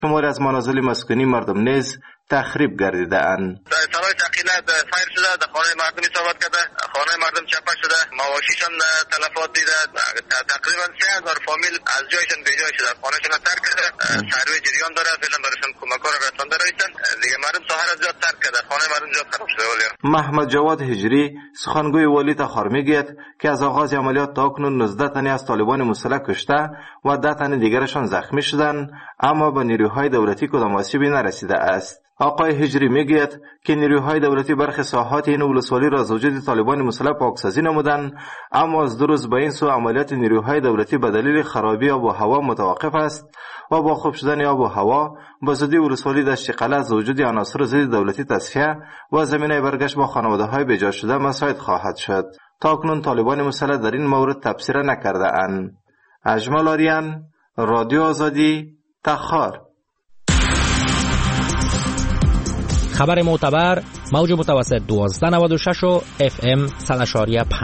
شماری از منازل مسکونی مردم نیز تخریب گردیده اند. سرای سقیله فایر شده، در خانه مردم اصابت کرده، خانه مردم چپه شده، مواشیشان تلفات دیده. تقریبا 3000 فامیل از جایشان به جای شده، خانهشان ترک کرده. سروی جریان داره، فعلا برایشان کمک‌ها را رسانده رایشن. دیگه مردم ساحل از زیاد ترک کرده، خانه مردم زیاد خراب شده. محمد جواد هجری سخنگوی والی تخار میگوید که از آغاز عملیات تا اکنون 19 تن از طالبان مسلح کشته و 10 تن دیگرشان زخمی شدند، اما به نیروهای دولتی کدام آسیبی نرسیده است. آقای هجری میگوید که نیروهای دولتی برخی ساحات این ولسوالی را از وجود طالبان مسلح پاکسازی نمودند، اما از 2 روز به این سو عملیات نیروهای دولتی به دلیل خرابی آب و هوا متوقف است و با خوب شدن آب و هوا به زودی ولسوالی دشت قلعه از وجود عناصر ضد دولتی تصفیه و زمینه برگشت با خانواده‌های بجا شده مساعد خواهد شد. تا اکنون طالبان مسلح در این مورد تبصره نکرده اند. اجمل آریان، رادیو آزادی، تخار. خبر معتبر، موج متوسط 1296 و FM 100.5.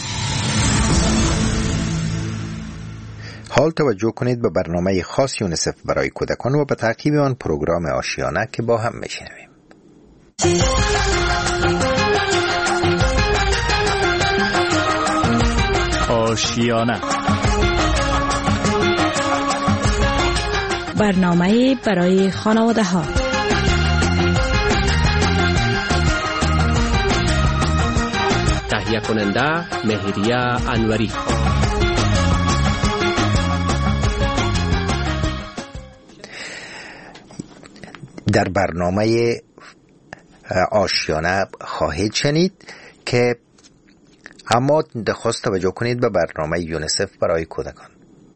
حال توجه کنید به برنامه خاص یونیسف برای کودکان و به تعقیب آن پروگرام آشیانه که با هم میشنویم. آشیانه، برنامه برای خانواده ها. تهیه کننده مهریه انوری. در برنامه آشیانه خواهید شنید که اما دخواست توجه کنید به برنامه یونیسف برای کودکان.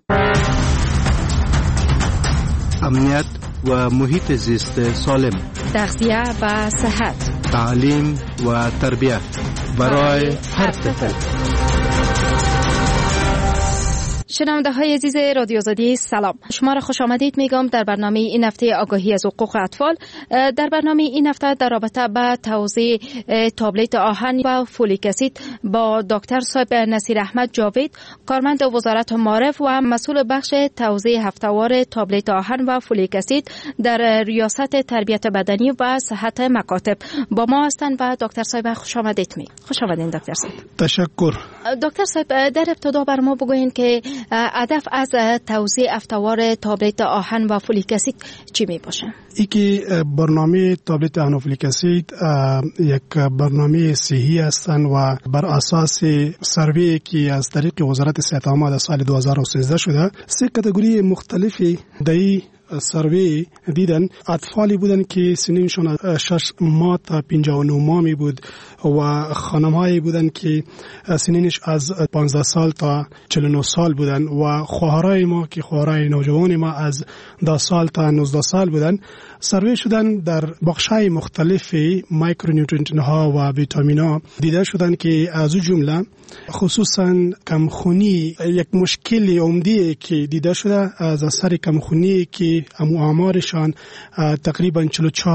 امنیت و محیط زیست سالم، تغذیه و صحت، تعلیم و تربیت برای هر طفل. شنونده های عزیز رادیو آزادی، سلام. شما را خوش آمدید میگم در برنامه این هفته آگاهی از حقوق اطفال. در برنامه این هفته در رابطه با توزیع تابلت آهن و فولیک اسید با دکتر صاحب نصیر احمد جاوید، کارمند وزارت معارف و مسئول بخش توزیع هفته‌وار تابلت آهن و فولیک اسید در ریاست تربیت بدنی و صحت مکاتب با ما هستند و دکتر صاحب خوش آمدید. خوش آمدید دکتر صاحب. تشکر. دکتر صاحب در ابتدا بر ما بگوین که هدف از توزیع هفته‌وار تابلت آهن و فولیک اسید چی می باشه؟ اینکه برنامه تابلت آهن و فولیک اسید یک برنامه صحی هستند و بر اساس سروی که از طریق وزارت صحت عامه در سال 2013 شده، 3 کاتگوری مختلفی در سروی دیدن. اطفالی بودن که سنینشون از 6 ماه تا 59 ماه می بود و خانم‌هایی بودن که سنینش از 15 سال تا 49 سال بودن و خواهرای ما که خواهرای نوجوان ما از 10 سال تا 19 سال بودن. سروی شدن در بخش‌های مختلفی مایکرونیوترینت ها و ویتامین ها دیده شدن که از جمله خصوصا کمخونی یک مشکل عمده که دیده شده از اثر کمخونی که آمارشان تقریبا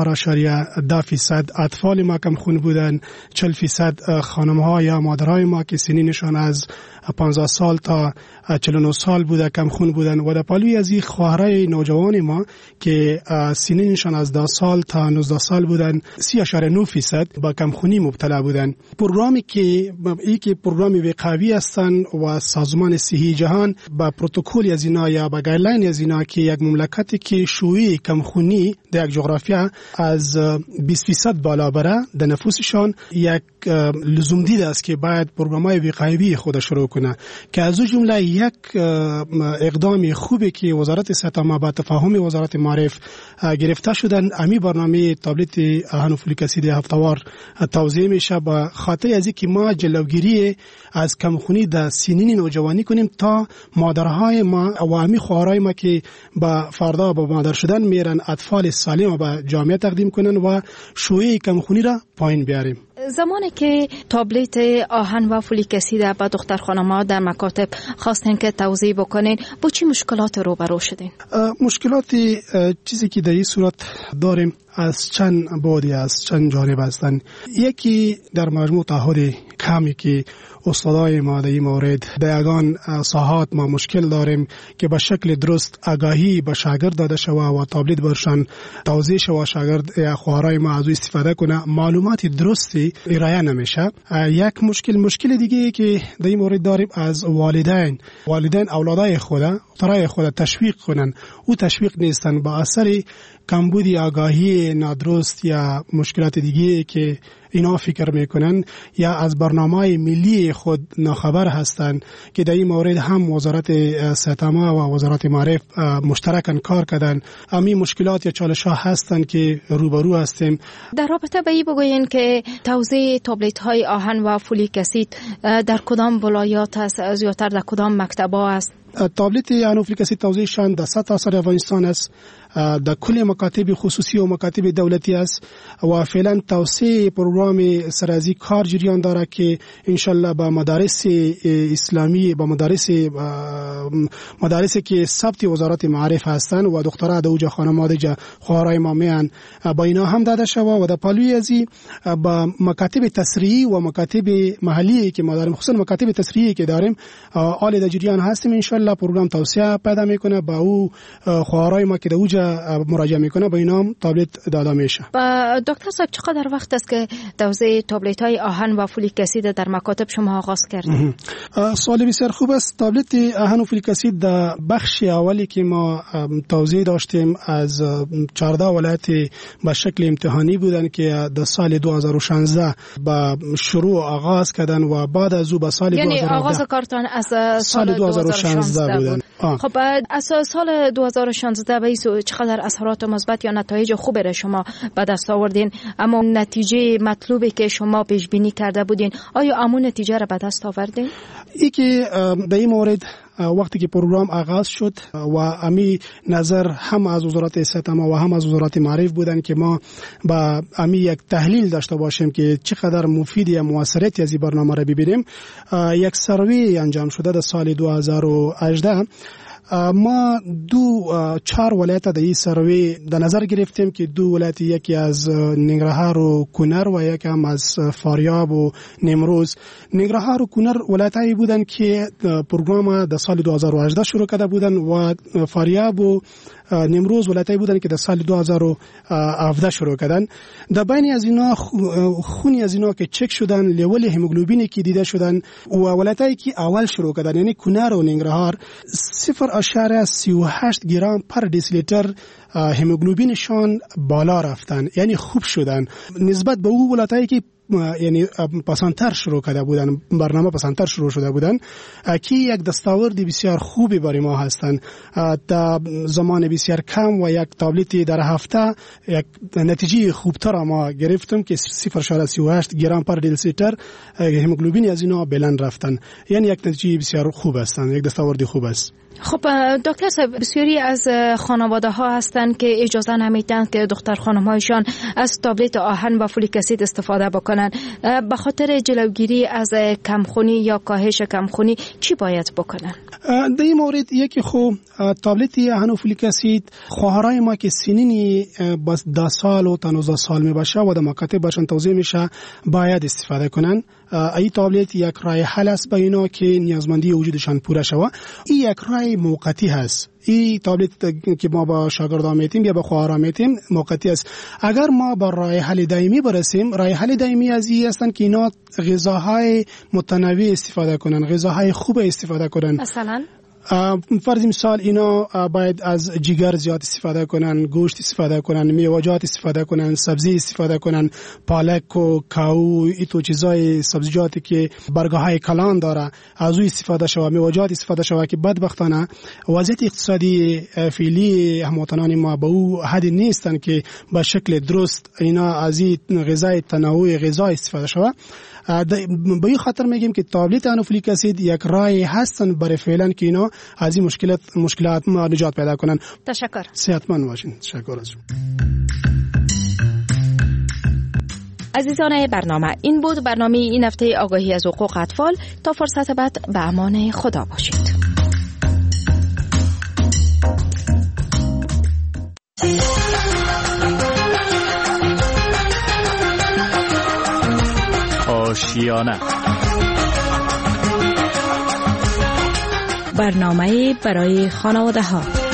44.10% اطفال ما کمخون بودن، 40% خانم‌ها یا مادرای ما که سنینشان از 15 سال تا 49 سال بوده کمخون بودن و در پالوی از این خواهرای نوجوان ما که سنینشان از 10 سال تا 19 سال بودن 30.9% با کمخونی مبتلا بودن. پروگرامی که پروگرام وقایوی هستند و سازمان صحی جهان با پروتکل از اینا یا با گایدلاین از اینا که یک مملکتی که شیوع کمخونی در یک جغرافیا از 20% بالا بره در نفوسشان یک لزوم دیده است که باید پروگرام‌های وقایوی خود شروع کنه که از جمله یک اقدام خوبی که وزارت صحت عامه با تفاهم وزارت معارف گرفته شدن، امی برنامه تابلت آهن و فولیک اسید هفته‌وار توزیع میشه با خاطر از اینکه ما جلوگیری از کمخونی در سنین نوجوانی کنیم تا مادرهای ما و امی خواهرای ما که با فردا با مادر شدن میرن اطفال سالم به جامعه تقدیم کنن و شیوع کمخونی را پایین بیاریم. زمانی که تابلت آهن و فولیک اسید به دختر خانم‌ها در مکاتب خواستن که توضیح بکنین، با چی مشکلات روبرو شدین؟ مشکلات چیزی که در این صورت داریم از چند بودی، از چند جانب هستند. یکی در مجموع تعهد کمی که استادای ما در این مورد در یگان ساحات ما مشکل داریم که به شکل درست آگاهی به شاگرد داده شود و تابلت برشان توضیح شود، شاگرد یا خواهرای ما از استفاده کنه، معلومات درستی ارائه نمیشه. یک مشکل دیگه که در این مورد داریم از والدین اولادای خود تشویق کنن، او تشویق نیستن با اثر کمبودی آگاهی نادرست یا مشکلات دیگه که اینا فکر میکنن یا از برنامه ملی خود ناخبر هستند که در این مورد هم وزارت صحت عامه و وزارت معارف مشترکاً کار کردن. همین مشکلات یا چالش‌ها هستند که روبرو هستیم. در رابطه با این بگوین که توزیع تابلت‌های آهن و فولیک اسید در کدام ولایات است، زیاتر در کدام مکتب‌ها است؟ تابلت آهن و فولیک اسید توزیعشان در سطح افغانستان است، در کل مکاتب خصوصی و مکاتب دولتی است و فعلا توسعه پروگرام سرازی کار جریان داره که انشالله با مدارس اسلامی، با مدارسی که ثبت وزارت معارف هستند و دخترها دوجا خانم‌ها دیجا خواهرای ما میان با اینا هم داده شود و در پالوی ازی با مکاتب تسریعی و مکاتب محلی که ما داریم، خصوصا مکاتب تسریعی که داریم آل در جریان هستیم. انشالله پروگرام توسعه پیدا میکنه، با او خواهرای ما که دوجا مراجعه میکنه با اینا تابلت داده میشه. و دکتر صاحب چقدر وقت است که توزیع تابلت های آهن و فولیک اسید در مکاتب شما آغاز کردید؟ سوال بسیار خوب است. تابلت آهن و فولیک اسید در بخش اولی که ما توزیع داشتیم از 14 ولایت به شکل امتحانی بودن که در سال 2016 با شروع آغاز کردن و بعد از او به سال 2017 یعنی آغاز کارتان از سال 2016 بود. خب از سال 2016 به چقدر اثرات مثبت یا نتایج خوبی را شما به دست آوردین، اما نتیجه مطلوبی که شما پیش بینی کرده بودین آیا همون نتیجه را به دست آوردین؟ ای که در این مورد وقتی که پروگرام آغاز شد و امی نظر هم از وزارت صحت عامه و هم از وزارت معارف بودن که ما با امی یک تحلیل داشته باشیم که چقدر مفید یا موثریت از این برنامه را ببینیم. یک سروی انجام شده در سال 2018. ما 4 ولایت در این سروی در نظر گرفتیم که 2 ولایت، یکی از ننگرهار و کنر و یکی هم از فاریاب و نیمروز. ننگرهار و کنر ولایتایی بودن که پروگرام در سال 2018 شروع کرده بودن و فاریاب و نیمروز ولایتایی بودن که در سال 2017 شروع کردن. در بین از اینا خونی از اینا که چک شدن، لیول هموگلوبینی که دیده شدن و ولایتایی که اول شروع کردن یعنی کنر و ننگرهار 0.38 گرم پر دسیلیتر هموگلوبینشان بالا رفتن، یعنی خوب شدن نسبت به اون ولایتایی که یعنی پسندتر شروع کرده بودن، برنامه پسندتر شروع شده بودن، که یک دستاورد بسیار خوبی برای ما هستند. در زمان بسیار کم و یک تابلتی در هفته یک نتیجه خوبتر ما گرفتم که 0.38 گرم پر دسیلیتر هموگلوبین از اینا بلند رفتن، یعنی یک نتیجه بسیار خوب هستند، یک دستاورد خوب است. خب دکتر صاحب، بسیاری از خانواده ها هستند که اجازه نمیدن که دختر خانم هایشان از تابلت آهن و فولیک اسید استفاده بکنن. به خاطر جلوگیری از کمخونی یا کاهش کمخونی چی باید بکنن؟ در این مورد یکی تابلت آهن و فولیک اسید خواهرای ما که سنین بس 10 سال و 19 سال می باشه و در مکاتب باشن توزیع میشه باید استفاده کنن. این تابلت یک راه حل است به اینا که نیازمندی وجودشان پوره شود. این یک راه موقتی هست. این تابلت که ما با شاگردان میتیم یا با خواهران میتیم موقتی است. اگر ما با راه حل دائمی برسیم، راه حل دائمی از این هستند که اینا غذاهای متنوع استفاده کنن، غذاهای خوب استفاده کنن. مثلا فرض مثال اینا باید از جگر زیاد استفاده کنن، گوشت استفاده کنن، میوه‌جات استفاده کنن، سبزی استفاده کنن، پالک و کاهو، ایتو چیزای سبزیجاتی که برگ‌های کلان داره از او استفاده شود، میوه‌جات استفاده شود که بدبختانه وضعیت اقتصادی فعلی هموطنان ما به او حد نیستن که به شکل درست اینا از این غذای تنوع غذا استفاده شود. به این خاطر میگیم که تابلت آهن و فولیک اسید یک راه هستن برای فعلا که اینا از این مشکلات ما نجات پیدا کنن. تشکر. صحتمند باشین. تشکر از شما. عزیزان برنامه، این بود برنامه این هفته آگاهی از حقوق اطفال. تا فرصت بعد به امان خدا باشید. آشیانه، برنامه برای خانواده ها.